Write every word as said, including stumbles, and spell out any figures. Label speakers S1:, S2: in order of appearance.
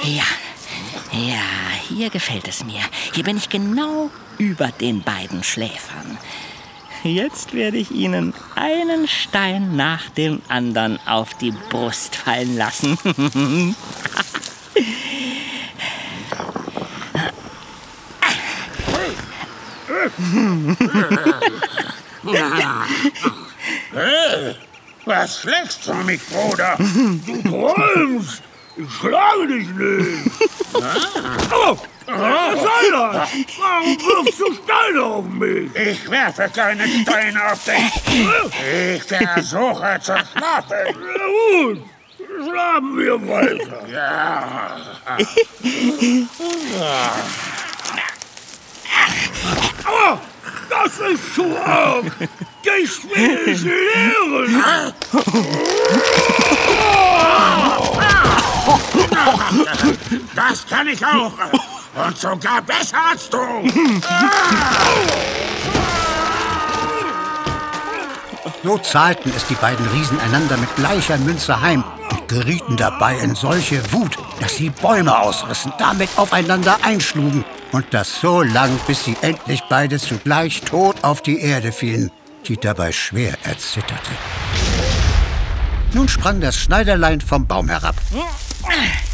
S1: Ja, ja, hier gefällt es mir. Hier bin ich genau über den beiden Schläfern. Jetzt werde ich ihnen einen Stein nach dem anderen auf die Brust fallen lassen.
S2: Hey, was schlägst du mich, Bruder? Du träumst. Ich schlage dich nicht. Oh, was soll das? Warum wirfst du Steine auf mich? Ich werfe keine Steine auf dich. Ich versuche zu schlafen. Na gut, schlafen wir weiter. Ja. Oh, das ist zu arg. Ich will es lehren. Das kann ich auch. Und sogar besser als du.
S3: So zahlten es die beiden Riesen einander mit gleicher Münze heim und gerieten dabei in solche Wut, dass sie Bäume ausrissen, damit aufeinander einschlugen. Und das so lang, bis sie endlich beide zugleich tot auf die Erde fielen, die dabei schwer erzitterte. Nun sprang das Schneiderlein vom Baum herab.